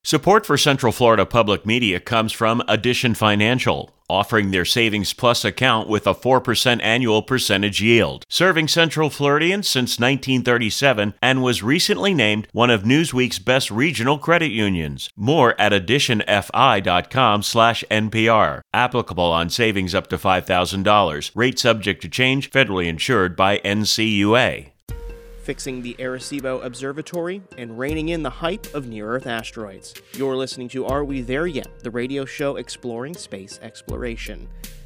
Support for Central Florida Public Media comes from Addition Financial, offering their Savings Plus account with a 4% annual percentage yield. Serving Central Floridians since 1937 and was recently named one of Newsweek's best regional credit unions. More at additionfi.com/NPR. Applicable on savings up to $5,000. Rate subject to change. Federally insured by NCUA. Fixing the Arecibo Observatory and reining in the hype of near-Earth asteroids. You're listening to Are We There Yet?, the radio show exploring space exploration.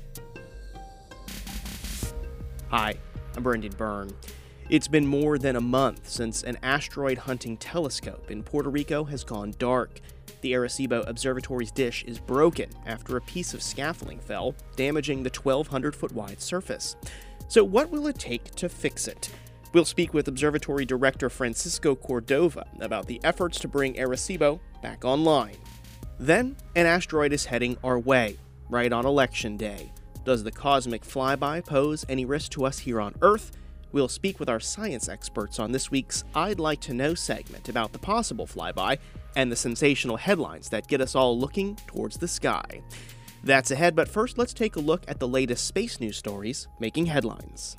Hi, I'm Brendan Byrne. It's been more than a month since an asteroid-hunting telescope in Puerto Rico has gone dark. The Arecibo Observatory's dish is broken after a piece of scaffolding fell, damaging the 1,200-foot-wide surface. So what will it take to fix it? We'll speak with Observatory Director Francisco Cordova about the efforts to bring Arecibo back online. Then, an asteroid is heading our way, right on Election Day. Does the cosmic flyby pose any risk to us here on Earth? We'll speak with our science experts on this week's I'd Like to Know segment about the possible flyby and the sensational headlines that get us all looking towards the sky. That's ahead, but first let's take a look at the latest space news stories making headlines.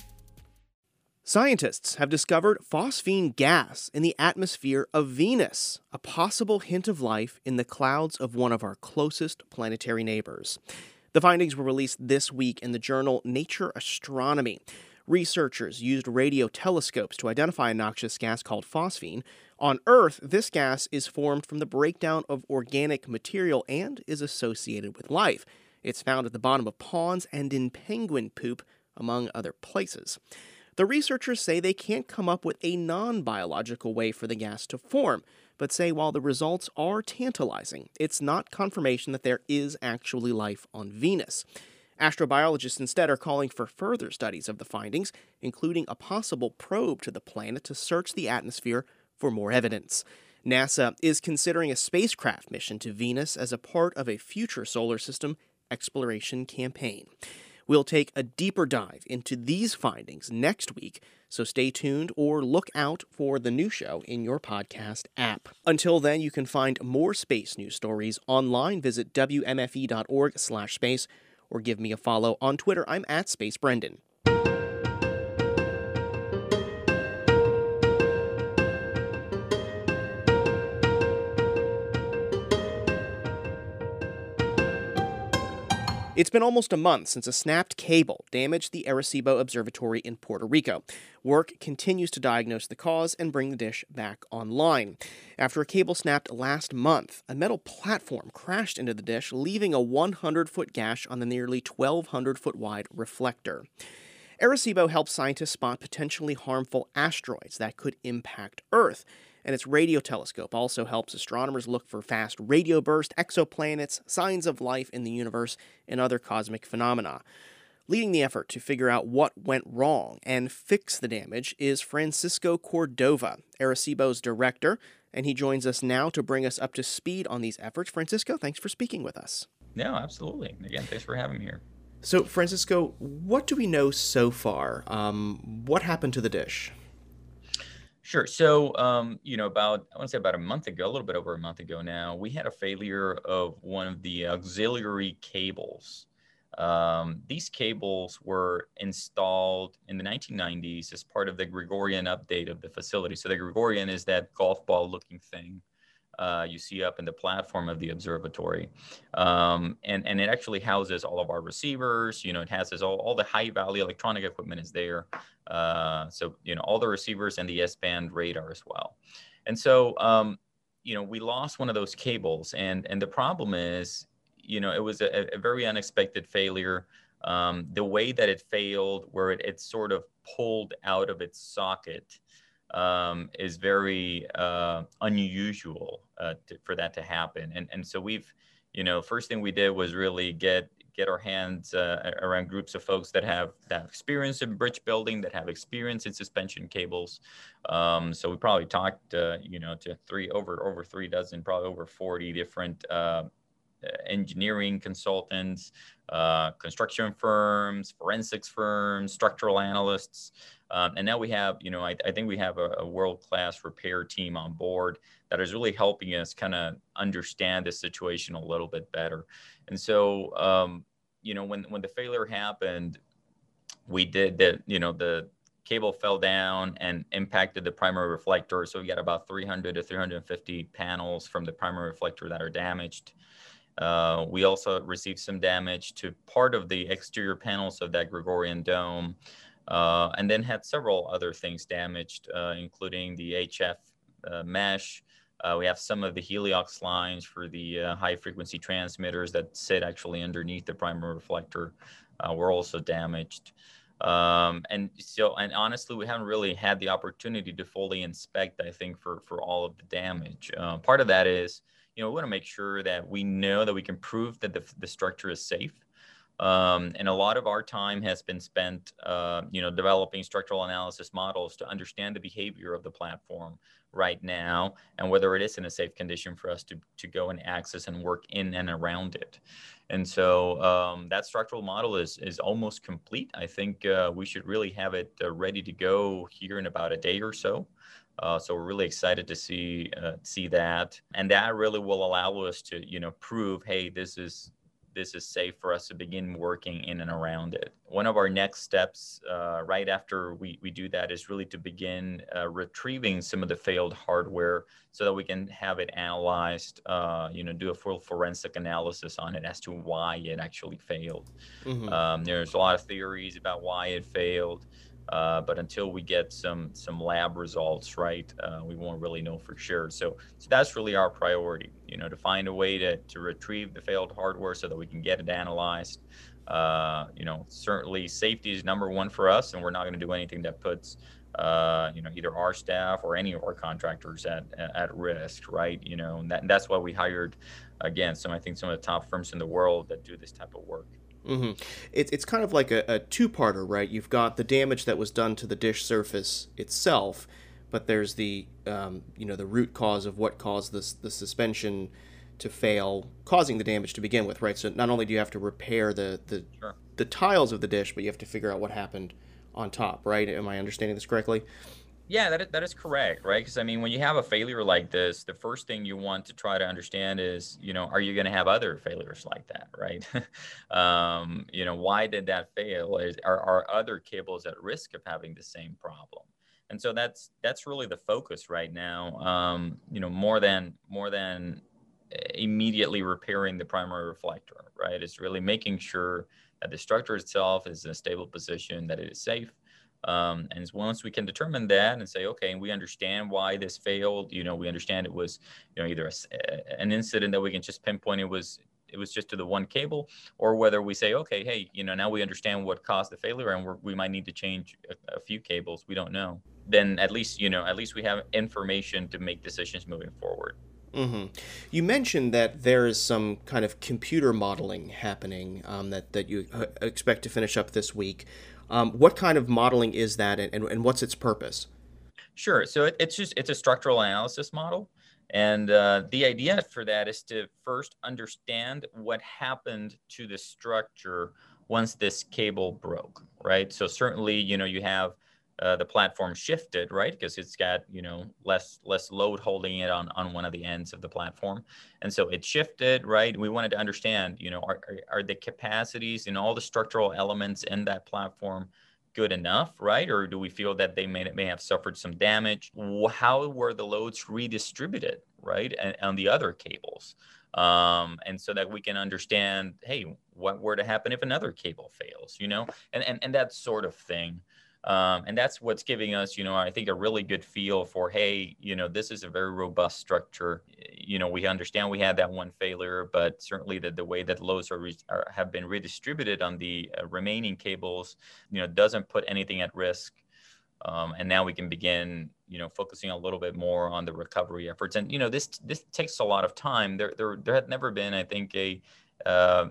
Scientists have discovered phosphine gas in the atmosphere of Venus, a possible hint of life in the clouds of one of our closest planetary neighbors. The findings were released this week in the journal Nature Astronomy. Researchers used radio telescopes to identify a noxious gas called phosphine. On Earth, this gas is formed from the breakdown of organic material and is associated with life. It's found at the bottom of ponds and in penguin poop, among other places. The researchers say they can't come up with a non-biological way for the gas to form, but say while the results are tantalizing, it's not confirmation that there is actually life on Venus. Astrobiologists instead are calling for further studies of the findings, including a possible probe to the planet to search the atmosphere for more evidence. NASA is considering a spacecraft mission to Venus as a part of a future solar system exploration campaign. We'll take a deeper dive into these findings next week, so stay tuned or look out for the new show in your podcast app. Until then, you can find more space news stories online. Visit wmfe.org/space or give me a follow on Twitter. I'm at SpaceBrendan. It's been almost a month since a snapped cable damaged the Arecibo Observatory in Puerto Rico. Work continues to diagnose the cause and bring the dish back online. After a cable snapped last month, a metal platform crashed into the dish, leaving a 100-foot gash on the nearly 1,200-foot-wide reflector. Arecibo helps scientists spot potentially harmful asteroids that could impact Earth. And its radio telescope also helps astronomers look for fast radio bursts, exoplanets, signs of life in the universe, and other cosmic phenomena. Leading the effort to figure out what went wrong and fix the damage is Francisco Cordova, Arecibo's director, and he joins us now to bring us up to speed on these efforts. Francisco, thanks for speaking with us. No, absolutely. Again, thanks for having me here. So, Francisco, what do we know so far? What happened to the dish? Sure. So, about a month ago, a little bit over a month ago now, we had a failure of one of the auxiliary cables. These cables were installed in the 1990s as part of the Gregorian update of the facility. So the Gregorian is that golf ball looking thing you see up in the platform of the observatory. And it actually houses all of our receivers. It has all the high value electronic equipment is there. So all the receivers and the S-band radar as well. And so, we lost one of those cables, and the problem is, it was a very unexpected failure. The way that it failed, where it sort of pulled out of its socket, is very unusual for that to happen. And so we've, first thing we did was really get our hands around groups of folks that have experience in bridge building, that have experience in suspension cables. So we probably talked, to over 3 dozen, probably over 40 different engineering consultants, construction firms, forensics firms, structural analysts. And now we have, I think we have a world-class repair team on board that is really helping us kind of understand the situation a little bit better. And so, when the failure happened, we did that, the cable fell down and impacted the primary reflector. So we got about 300 to 350 panels from the primary reflector that are damaged. We also received some damage to part of the exterior panels of that Gregorian dome, and then had several other things damaged, including the HF mesh. We have some of the Heliox lines for the high frequency transmitters that sit actually underneath the primary reflector were also damaged. And honestly, we haven't really had the opportunity to fully inspect, I think, for all of the damage. Part of that is, we want to make sure that we know that we can prove that the structure is safe. And a lot of our time has been spent, developing structural analysis models to understand the behavior of the platform right now and whether it is in a safe condition for us to go and access and work in and around it. And so that structural model is almost complete. I think we should really have it ready to go here in about a day or so. So we're really excited to see that, and that really will allow us to prove, hey, this is safe for us to begin working in and around it. One of our next steps right after we do that is really to begin retrieving some of the failed hardware so that we can have it analyzed, do a full forensic analysis on it as to why it actually failed. Mm-hmm. There's a lot of theories about why it failed. But until we get some lab results, right, we won't really know for sure. So that's really our priority, to find a way to retrieve the failed hardware so that we can get it analyzed. Certainly safety is number one for us, and we're not going to do anything that puts, either our staff or any of our contractors at risk, right? And that's why we hired, again, some of the top firms in the world that do this type of work. Mm-hmm. It's kind of like a two-parter, right? You've got the damage that was done to the dish surface itself, but there's the the root cause of what caused the suspension to fail, causing the damage to begin with, right? So not only do you have to repair the tiles of the dish, but you have to figure out what happened on top, right? Am I understanding this correctly? Yeah, that is correct, right? Because when you have a failure like this, the first thing you want to try to understand is, are you going to have other failures like that, right? Why did that fail? Are other cables at risk of having the same problem? And so that's really the focus right now. More than immediately repairing the primary reflector, right? It's really making sure that the structure itself is in a stable position, that it is safe. And once we can determine that and say, okay, and we understand why this failed, we understand it was, either an incident that we can just pinpoint it was just to the one cable, or whether we say, okay, hey, now we understand what caused the failure and we might need to change a few cables. We don't know. Then at least we have information to make decisions moving forward. Mm-hmm. You mentioned that there is some kind of computer modeling happening that you expect to finish up this week. What kind of modeling is that, and what's its purpose? Sure. So it's a structural analysis model. And the idea for that is to first understand what happened to the structure once this cable broke, right? So certainly, you have the platform shifted, right? Because it's got, less load holding it on one of the ends of the platform. And so it shifted, right? We wanted to understand, are the capacities and all the structural elements in that platform good enough, right? Or do we feel that they may have suffered some damage? How were the loads redistributed, right? And on the other cables. And so that we can understand, hey, what were to happen if another cable fails, and that sort of thing. And that's what's giving us, I think a really good feel for, hey, this is a very robust structure. We understand we had that one failure, but certainly the way that loads have been redistributed on the remaining cables, doesn't put anything at risk. And now we can begin, focusing a little bit more on the recovery efforts. And, this takes a lot of time. There had never been, I think,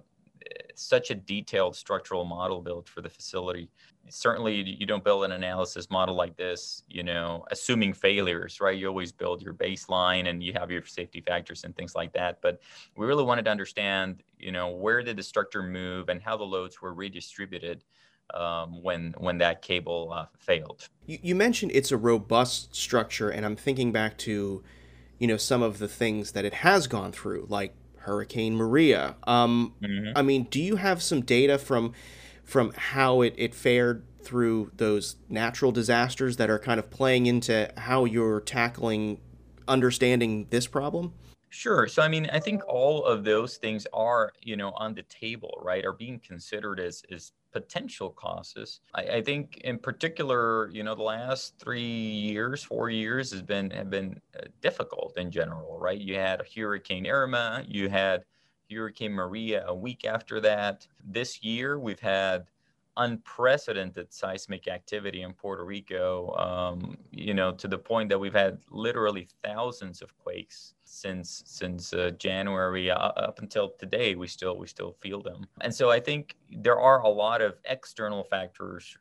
such a detailed structural model built for the facility. Certainly, you don't build an analysis model like this, assuming failures, right? You always build your baseline and you have your safety factors and things like that. But we really wanted to understand, where did the structure move and how the loads were redistributed when that cable failed. You mentioned it's a robust structure, and I'm thinking back to, some of the things that it has gone through, like Hurricane Maria. I mean, do you have some data from how it fared through those natural disasters that are kind of playing into how you're tackling understanding this problem? Sure. So, I mean, I think all of those things are, on the table, right, are being considered as potential causes. I think in particular, the last 3 years, 4 years have been difficult in general, right? You had Hurricane Irma, you had Hurricane Maria a week after that. This year, we've had unprecedented seismic activity in Puerto Rico, to the point that we've had literally thousands of quakes since January up until today. We still feel them, and so I think there are a lot of external factors,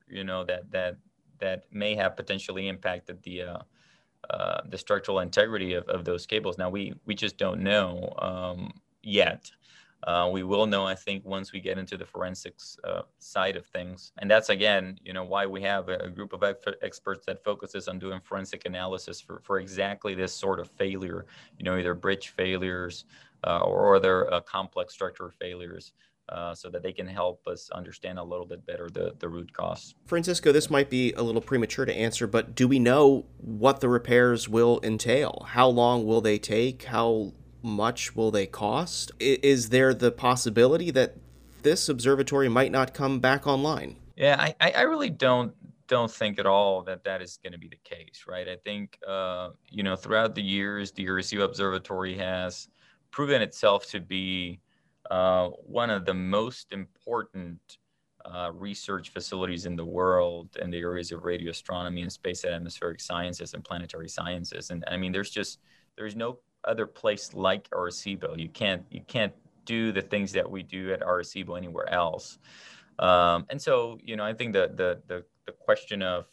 that may have potentially impacted the structural integrity of those cables. Now we just don't know yet. We will know, I think, once we get into the forensics side of things. And that's, again, why we have a group of experts that focuses on doing forensic analysis for exactly this sort of failure, either bridge failures or other complex structure failures, so that they can help us understand a little bit better the root cause. Francisco, this might be a little premature to answer, but do we know what the repairs will entail? How long will they take? How much will they cost? Is there the possibility that this observatory might not come back online? Yeah, I really don't think at all that is going to be the case, right? I think, throughout the years, the Arecibo Observatory has proven itself to be one of the most important research facilities in the world in the areas of radio astronomy and space and atmospheric sciences and planetary sciences. And I mean, there's no other place like Arecibo. You can't do the things that we do at Arecibo anywhere else. And so, I think the question of,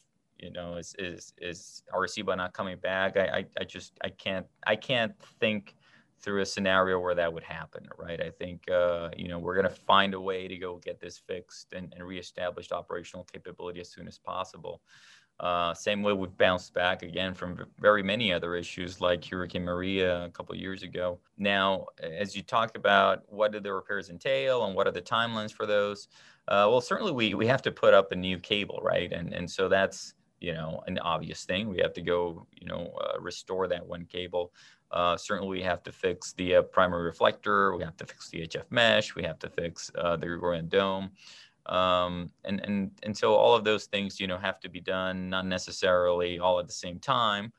is Arecibo not coming back? I can't think through a scenario where that would happen, right? I think, we're going to find a way to go get this fixed and reestablish operational capability as soon as possible. Same way we've bounced back again from very many other issues like Hurricane Maria a couple of years ago. Now, as you talk about what do the repairs entail and what are the timelines for those, well, certainly we have to put up a new cable, right? And so that's, an obvious thing. We have to go, restore that one cable. Certainly we have to fix the primary reflector. We have to fix the HF mesh. We have to fix the Gregorian dome. And so all of those things, have to be done, not necessarily all at the same time,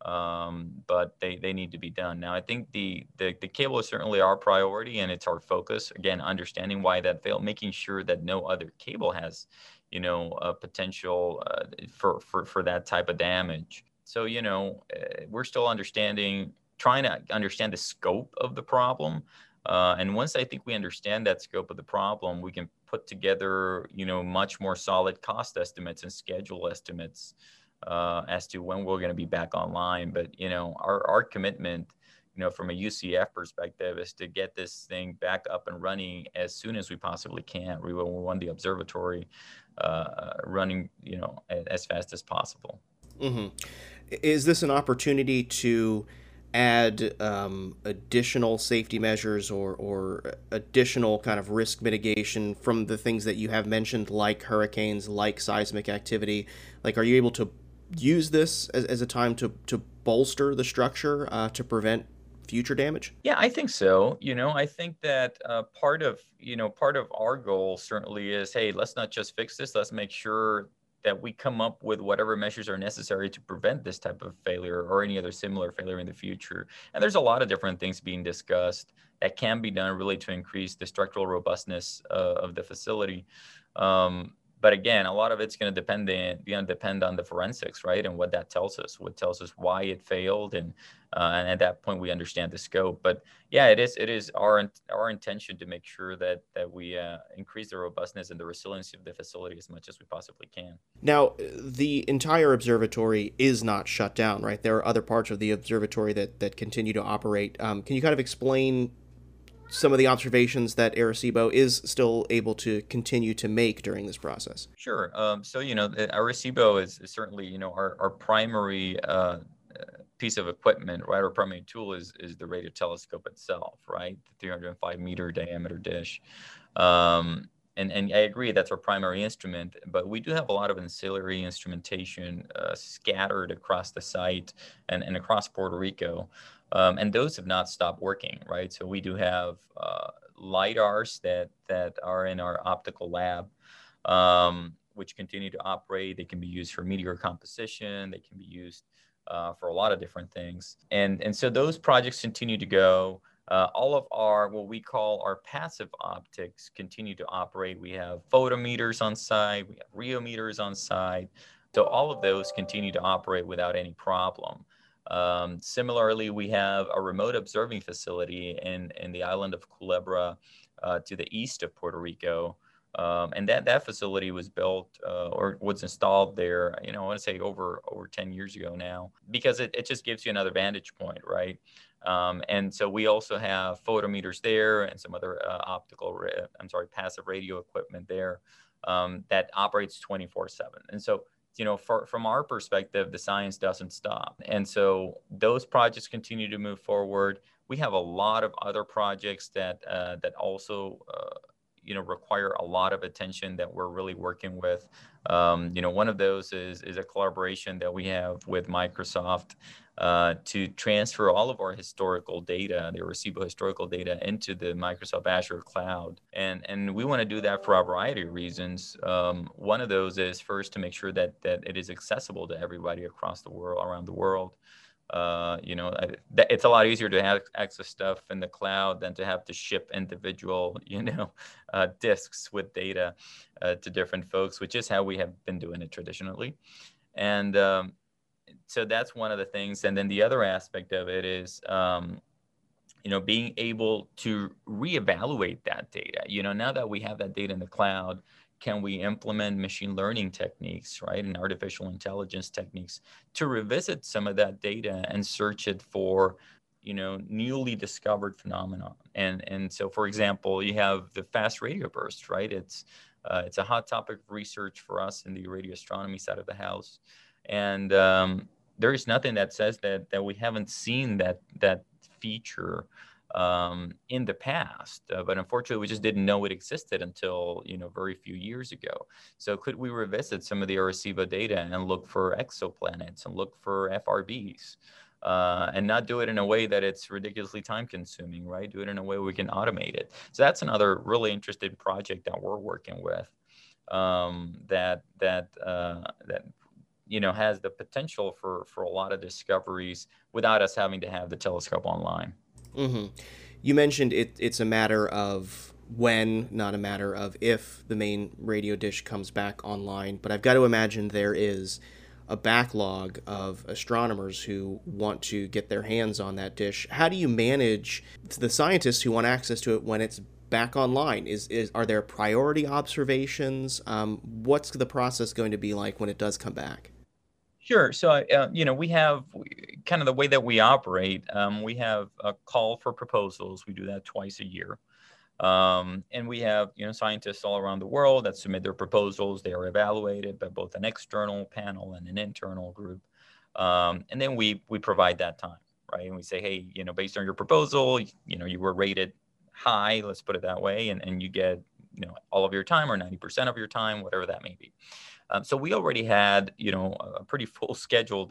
but they need to be done. Now, I think the cable is certainly our priority and it's our focus. Again, understanding why that failed, making sure that no other cable has, a potential for that type of damage. So, we're still trying to understand the scope of the problem. And once I think we understand that scope of the problem, we can put together, much more solid cost estimates and schedule estimates as to when we're going to be back online. But, our commitment, from a UCF perspective is to get this thing back up and running as soon as we possibly can. We want the observatory running, as fast as possible. Mm-hmm. Is this an opportunity to add additional safety measures or additional kind of risk mitigation from the things that you have mentioned, like hurricanes, like seismic activity? Like, are you able to use this as a time to bolster the structure to prevent future damage? Yeah, I think so. I think that part of our goal certainly is, hey, let's not just fix this. Let's make sure that we come up with whatever measures are necessary to prevent this type of failure or any other similar failure in the future. And there's a lot of different things being discussed that can be done really to increase the structural robustness of the facility. But again, a lot of it's going to depend on the forensics, right? And what that tells us, why it failed. And at that point, we understand the scope. But yeah, it is our intention to make sure that we increase the robustness and the resiliency of the facility as much as we possibly can. Now, the entire observatory is not shut down, right? There are other parts of the observatory that continue to operate. Can you kind of explain some of the observations that Arecibo is still able to continue to make during this process? Sure. So, Arecibo is certainly, our primary piece of equipment, right? Our primary tool is the radio telescope itself, right? The 305 meter diameter dish. And I agree that's our primary instrument, but we do have a lot of ancillary instrumentation scattered across the site and across Puerto Rico. And those have not stopped working, right? So we do have LiDARs that are in our optical lab, which continue to operate. They can be used for meteor composition. They can be used for a lot of different things. And so those projects continue to go. All of our, what we call our passive optics, continue to operate. We have photometers on site. We have rheometers on site. So all of those continue to operate without any problem. Similarly, we have a remote observing facility in the island of Culebra to the east of Puerto Rico. And that facility was built or was installed there, I want to say over 10 years ago now, because it just gives you another vantage point, right? And so we also have photometers there and some other passive radio equipment there that operates 24/7. And so from our perspective, the science doesn't stop. And so those projects continue to move forward. We have a lot of other projects that also, require a lot of attention that we're really working with. One of those is a collaboration that we have with Microsoft to transfer all of our historical data, the Arecibo historical data, into the Microsoft Azure cloud. And we want to do that for a variety of reasons. One of those is first to make sure that it is accessible to everybody across the world, around the world. It's a lot easier to have access stuff in the cloud than to have to ship individual, disks with data to different folks, which is how we have been doing it traditionally. And so that's one of the things. And then the other aspect of it is, being able to reevaluate that data. Now that we have that data in the cloud, can we implement machine learning techniques, right, and artificial intelligence techniques to revisit some of that data and search it for, newly discovered phenomena? And so, for example, you have the fast radio burst, right? It's a hot topic of research for us in the radio astronomy side of the house, and there is nothing that says that we haven't seen that feature in the past, but unfortunately we just didn't know it existed until very few years ago. So could we revisit some of the Arecibo data and look for exoplanets and look for FRBs, and not do it in a way that it's ridiculously time consuming, right? Do it in a way we can automate it. So that's another really interesting project that we're working with, that has the potential for a lot of discoveries without us having to have the telescope online. Mm-hmm. You mentioned it's a matter of when, not a matter of if the main radio dish comes back online, but I've got to imagine there is a backlog of astronomers who want to get their hands on that dish. How do you manage the scientists who want access to it when it's back online? Are there priority observations? What's the process going to be like when it does come back? Sure. So, we have kind of the way that we operate. We have a call for proposals. We do that twice a year. And we have, scientists all around the world that submit their proposals. They are evaluated by both an external panel and an internal group. And then we provide that time, right? And we say, hey, based on your proposal, you were rated high, let's put it that way, and you get, all of your time or 90% of your time, whatever that may be. So we already had, a pretty full schedule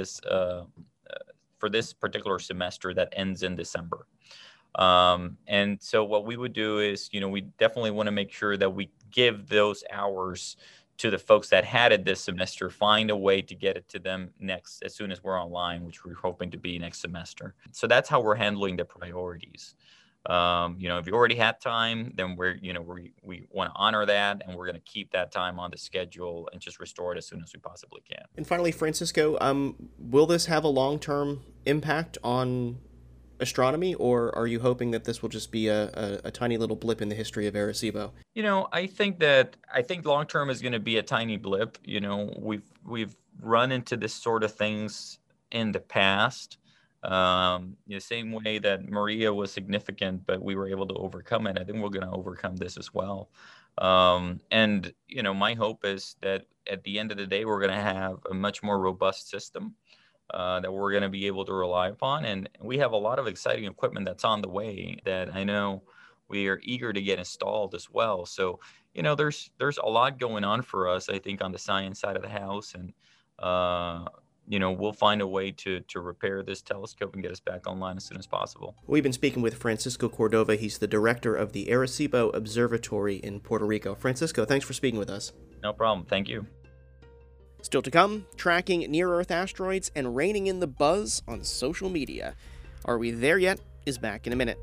for this particular semester that ends in December. And so what we would do is, we definitely want to make sure that we give those hours to the folks that had it this semester, find a way to get it to them next, as soon as we're online, which we're hoping to be next semester. So that's how we're handling the priorities. If you already had time, then we want to honor that, and we're going to keep that time on the schedule and just restore it as soon as we possibly can. And finally, Francisco, will this have a long-term impact on astronomy, or are you hoping that this will just be a tiny little blip in the history of Arecibo? I think long term is going to be a tiny blip. We've run into this sort of things in the past. Same way that Maria was significant, but we were able to overcome it. I think we're going to overcome this as well. And my hope is that at the end of the day, we're going to have a much more robust system that we're going to be able to rely upon. And we have a lot of exciting equipment that's on the way that I know we are eager to get installed as well. So, there's a lot going on for us, I think, on the science side of the house. And, we'll find a way to repair this telescope and get us back online as soon as possible. We've been speaking with Francisco Cordova. He's the director of the Arecibo Observatory in Puerto Rico. Francisco, thanks for speaking with us. No problem. Thank you. Still to come, tracking near-Earth asteroids and reining in the buzz on social media. Are We There Yet? Is back in a minute.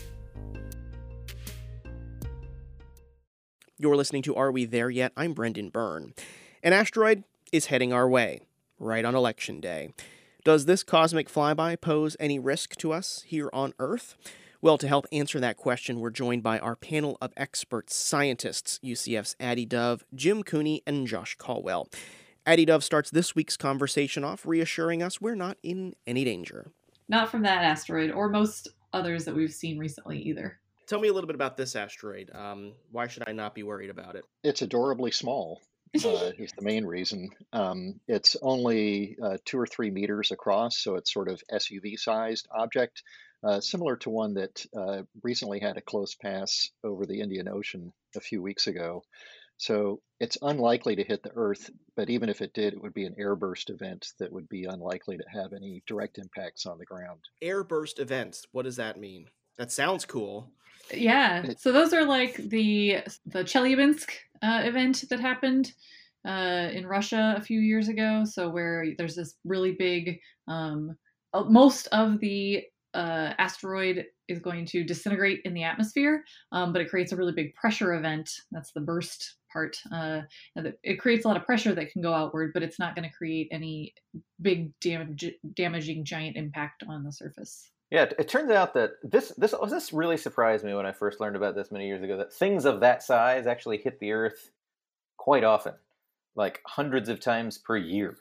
You're listening to Are We There Yet? I'm Brendan Byrne. An asteroid is heading our way, right on Election Day. Does this cosmic flyby pose any risk to us here on Earth? Well, to help answer that question, we're joined by our panel of expert scientists, UCF's Addie Dove, Jim Cooney, and Josh Caldwell. Addie Dove starts this week's conversation off reassuring us we're not in any danger. Not from that asteroid, or most others that we've seen recently either. Tell me a little bit about this asteroid. Why should I not be worried about it? It's adorably small, is the main reason. It's only 2 or 3 meters across, so it's sort of SUV-sized object, similar to one that recently had a close pass over the Indian Ocean a few weeks ago. So it's unlikely to hit the Earth, but even if it did, it would be an airburst event that would be unlikely to have any direct impacts on the ground. Airburst events, what does that mean? That sounds cool. Yeah, so those are like the Chelyabinsk event that happened in Russia a few years ago. So where there's this really big, most of the asteroid is going to disintegrate in the atmosphere, but it creates a really big pressure event. That's the burst part. And it creates a lot of pressure that can go outward, but it's not going to create any big damaging giant impact on the surface. Yeah, it turns out that this really surprised me when I first learned about this many years ago, that things of that size actually hit the Earth quite often, like hundreds of times per year.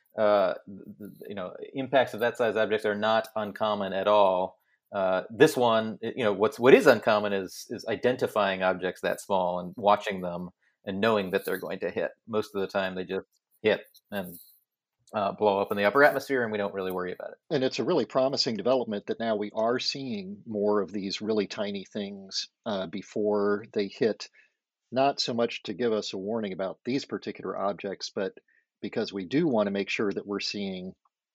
Impacts of that size objects are not uncommon at all. This one, what is uncommon is identifying objects that small and watching them and knowing that they're going to hit. Most of the time they just hit and blow up in the upper atmosphere, and we don't really worry about it. And it's a really promising development that now we are seeing more of these really tiny things before they hit, not so much to give us a warning about these particular objects, but because we do want to make sure that we're seeing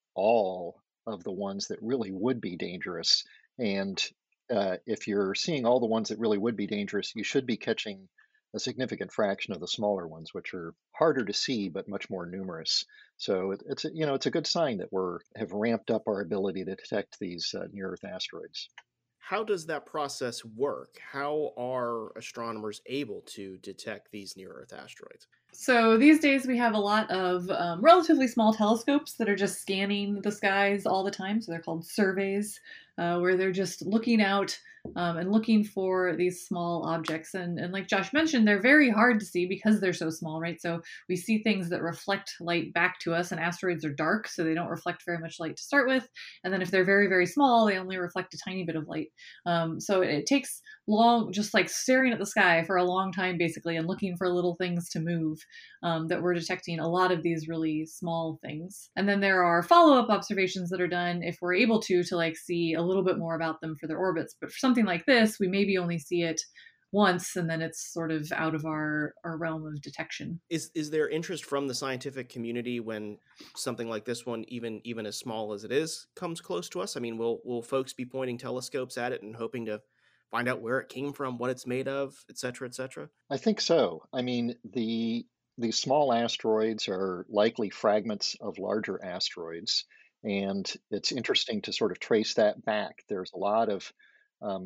all of the ones that really would be dangerous. And if you're seeing all the ones that really would be dangerous, you should be catching a significant fraction of the smaller ones, which are harder to see but much more numerous. So it's a good sign that we have ramped up our ability to detect these near-Earth asteroids. How does that process work? How are astronomers able to detect these near-Earth asteroids? So these days we have a lot of relatively small telescopes that are just scanning the skies all the time. So they're called surveys, where they're just looking out and looking for these small objects. And like Josh mentioned, they're very hard to see because they're so small, right? So we see things that reflect light back to us, and asteroids are dark, so they don't reflect very much light to start with. And then if they're very, very small, they only reflect a tiny bit of light. So it takes long, just like staring at the sky for a long time, basically, and looking for little things to move, that we're detecting a lot of these really small things. And then there are follow-up observations that are done if we're able to like see a little bit more about them for their orbits. But for something like this, we maybe only see it once, and then it's sort of out of our realm of detection. Is there interest from the scientific community when something like this one, even as small as it is, comes close to us? I mean, will folks be pointing telescopes at it and hoping to find out where it came from, what it's made of, et cetera, et cetera? I think so. I mean, these small asteroids are likely fragments of larger asteroids, and it's interesting to sort of trace that back. There's a lot of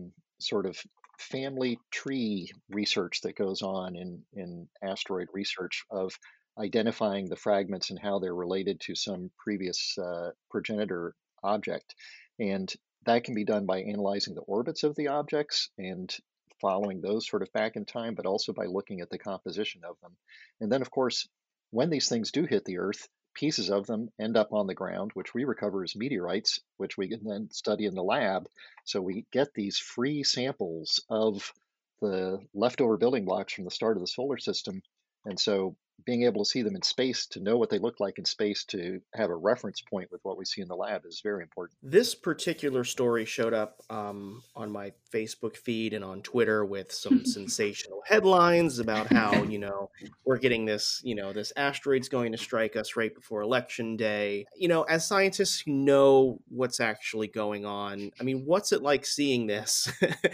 sort of family tree research that goes on in asteroid research of identifying the fragments and how they're related to some previous progenitor object. And that can be done by analyzing the orbits of the objects and following those sort of back in time, but also by looking at the composition of them. And then, of course, when these things do hit the Earth, pieces of them end up on the ground, which we recover as meteorites, which we can then study in the lab. So we get these free samples of the leftover building blocks from the start of the solar system. And so being able to see them in space, to know what they look like in space, to have a reference point with what we see in the lab is very important. This particular story showed up on my Facebook feed and on Twitter with some sensational headlines about how, we're getting this, this asteroid's going to strike us right before Election Day. As scientists who know what's actually going on, I mean, what's it like seeing this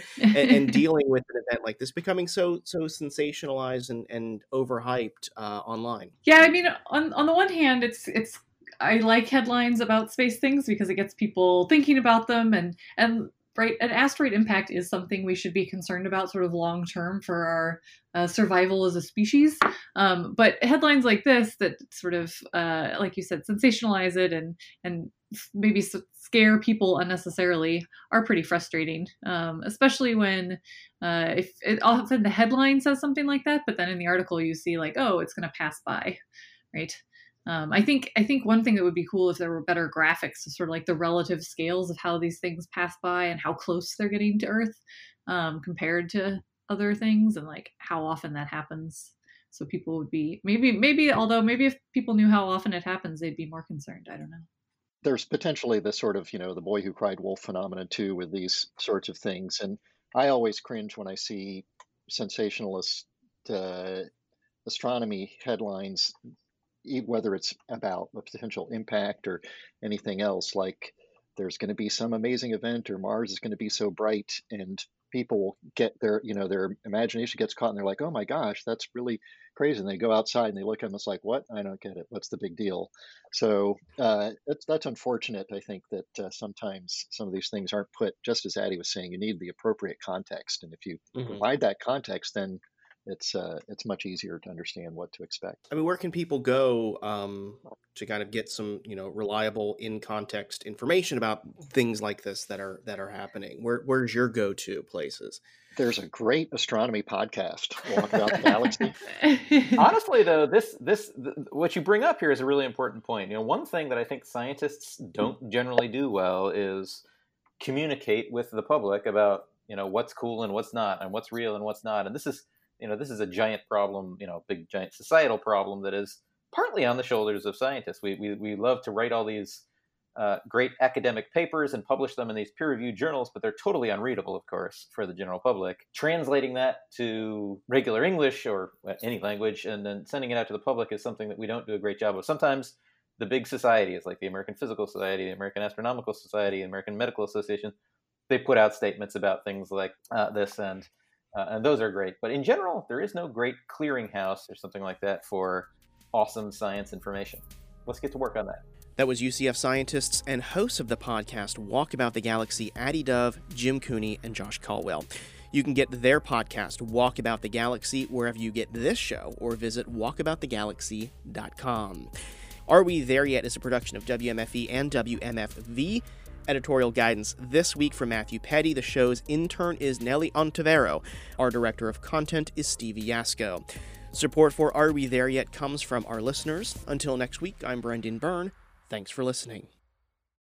and dealing with an event like this becoming so sensationalized and overhyped online? Yeah, I mean, on the one hand, it's I like headlines about space things because it gets people thinking about them, and right, an asteroid impact is something we should be concerned about sort of long term for our survival as a species. But headlines like this that sort of, like you said, sensationalize it and maybe scare people unnecessarily are pretty frustrating, especially when if often the headline says something like that, but then in the article you see like, oh, it's going to pass by, right? I think one thing that would be cool if there were better graphics to sort of like the relative scales of how these things pass by and how close they're getting to Earth compared to other things, and like how often that happens. So people would be maybe if people knew how often it happens, they'd be more concerned. I don't know. There's potentially the sort of, the boy who cried wolf phenomenon too with these sorts of things. And I always cringe when I see sensationalist astronomy headlines, whether it's about a potential impact or anything else, like there's going to be some amazing event or Mars is going to be so bright, and people will get their imagination gets caught and they're like, oh my gosh, that's really crazy. And they go outside and they look at them, it's like, what? I don't get it. What's the big deal? So that's unfortunate. I think that sometimes some of these things aren't put, just as Addie was saying, you need the appropriate context. And if you provide that context, then it's much easier to understand what to expect. I mean, where can people go to kind of get some, reliable in context information about things like this that are happening? Where's your go-to places? There's a great astronomy podcast, Walk About the Galaxy. Honestly, though, what you bring up here is a really important point. One thing that I think scientists don't generally do well is communicate with the public about, what's cool and what's not, and what's real and what's not. And this is a giant problem, big giant societal problem that is partly on the shoulders of scientists. We love to write all these great academic papers and publish them in these peer-reviewed journals, but they're totally unreadable, of course, for the general public. Translating that to regular English or any language and then sending it out to the public is something that we don't do a great job of. Sometimes the big societies like the American Physical Society, the American Astronomical Society, the American Medical Association, they put out statements about things like this, and those are great. But in general, there is no great clearinghouse or something like that for awesome science information. Let's get to work on that. That was UCF scientists and hosts of the podcast Walk About the Galaxy, Addie Dove, Jim Cooney, and Josh Caldwell. You can get their podcast, Walk About the Galaxy, wherever you get this show, or visit walkaboutthegalaxy.com. Are We There Yet is a production of WMFE and WMFV. Editorial guidance this week from Matthew Petty. The show's intern is Nelly Ontivero. Our director of content is Stevie Yasko. Support for Are We There Yet comes from our listeners. Until next week, I'm Brendan Byrne. Thanks for listening.